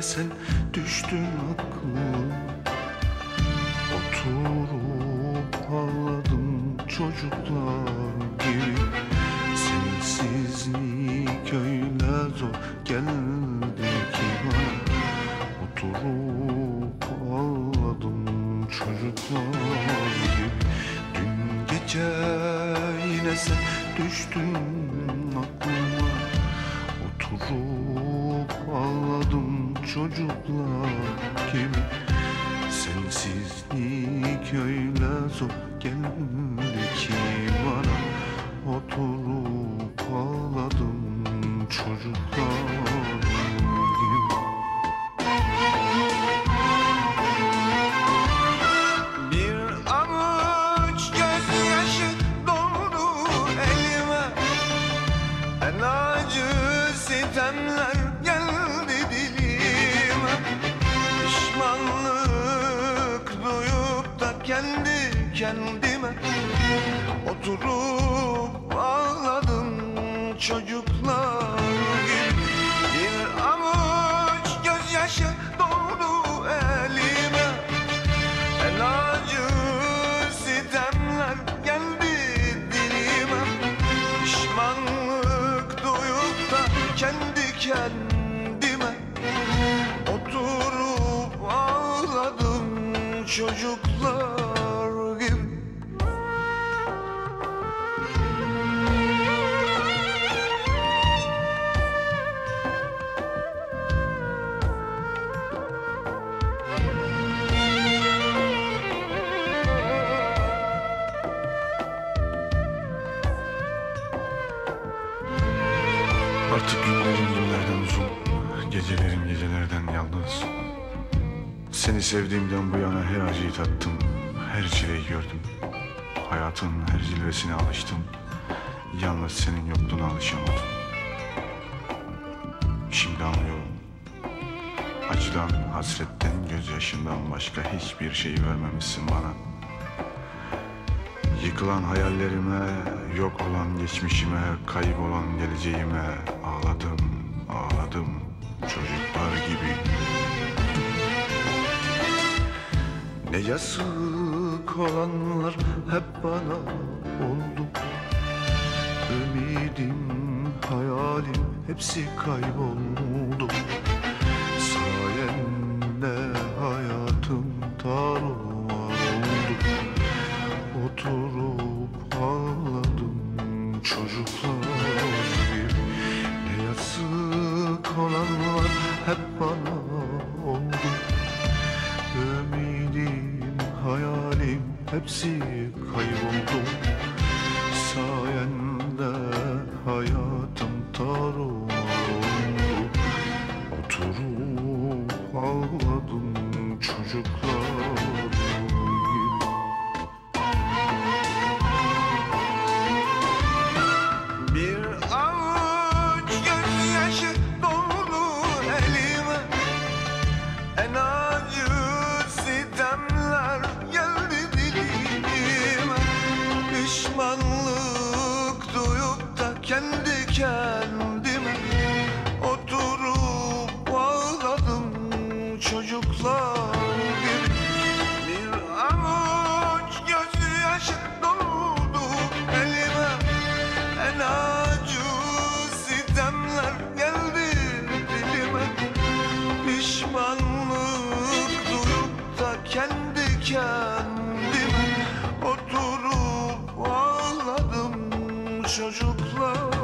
sen düştün aklıma. Oturup ağladım çocuklar gibi. Sensizlik öyle zor geldi ki bana. Oturup ağladım çocuklar gibi. Dün gece yine sen düştün aklıma. Oturup ağladım çocuklar gibi. Sensizlik öyle zor geldi ki bana. Oturup ağladım çocuklar gibi. Bir avuç gözyaşı doldu elime. En acı sitemler geldi dilime. Pişmanlık duyup da kendi kendime oturup ağladım çocuklar gibi. Bir avuç gözyaşı doldu elime. En acı sitemler geldi dilime. Pişmanlık duyup da kendi kendime oturup ağladım çocuklar gibi. Artık günlerin günlerden uzun, gecelerin gecelerden yalnız. Seni sevdiğimden bu yana her acıyı tattım, her çileyi gördüm. Hayatın her cilvesine alıştım, yalnız senin yokluğuna alışamadım. Şimdi anlıyorum, acıdan, hasretten, gözyaşından başka hiçbir şey vermemişsin bana. Yıkılan hayallerime, yok olan geçmişime, kaybolan geleceğime ağladım, ağladım çocuklar gibi. Ne yazık olanlar hep bana oldu. Ümidim, hayalim hepsi kayboldu. Sayende hayatım tarumar oldu. Oturup ağladım çocuklar gibi. Ne yazık olanlar hep bana oldu. Ümidim, hayalim hepsi kayboldu. Sayende hayatım tarumar oldu. Oturup ağladım çocuklar gibi. Bir avuç gözyaşı doldu elime. En acı sitemler geldi dilime. Pişmanlık duyup da kendi kendime oturup ağladım çocuklar gibi. Bir avuç gözyaşı doldu elime. En acı sitemler geldi dilime. Pişmanlık duyup da kendi kendime oturup ağladım çocuklar.